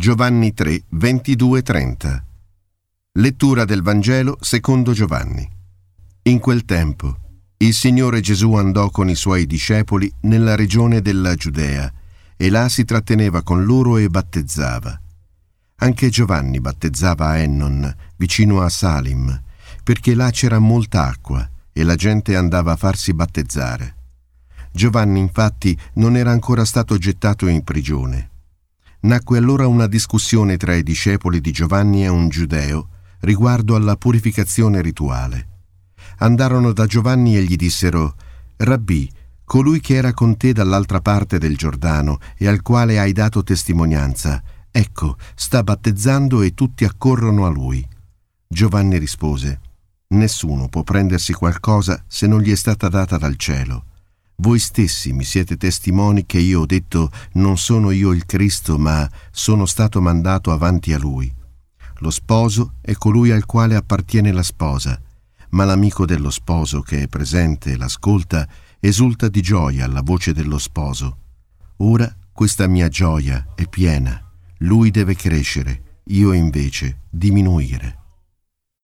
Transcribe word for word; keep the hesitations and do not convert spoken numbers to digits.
Giovanni tre, ventidue trenta. Lettura del Vangelo secondo Giovanni. In quel tempo, il Signore Gesù andò con i suoi discepoli nella regione della Giudea e là si tratteneva con loro e battezzava. Anche Giovanni battezzava a Ennon, vicino a Salim, perché là c'era molta acqua e la gente andava a farsi battezzare. Giovanni, infatti, non era ancora stato gettato in prigione. Nacque allora una discussione tra i discepoli di Giovanni e un giudeo riguardo alla purificazione rituale. Andarono da Giovanni e gli dissero: «Rabbì, colui che era con te dall'altra parte del Giordano e al quale hai dato testimonianza, ecco, sta battezzando e tutti accorrono a lui». Giovanni rispose: «Nessuno può prendersi qualcosa se non gli è stata data dal cielo. Voi stessi mi siete testimoni che io ho detto: non sono io il Cristo, ma sono stato mandato avanti a lui. Lo sposo è colui al quale appartiene la sposa, ma l'amico dello sposo che è presente e l'ascolta esulta di gioia alla voce dello sposo. Ora questa mia gioia è piena. Lui deve crescere, io invece diminuire».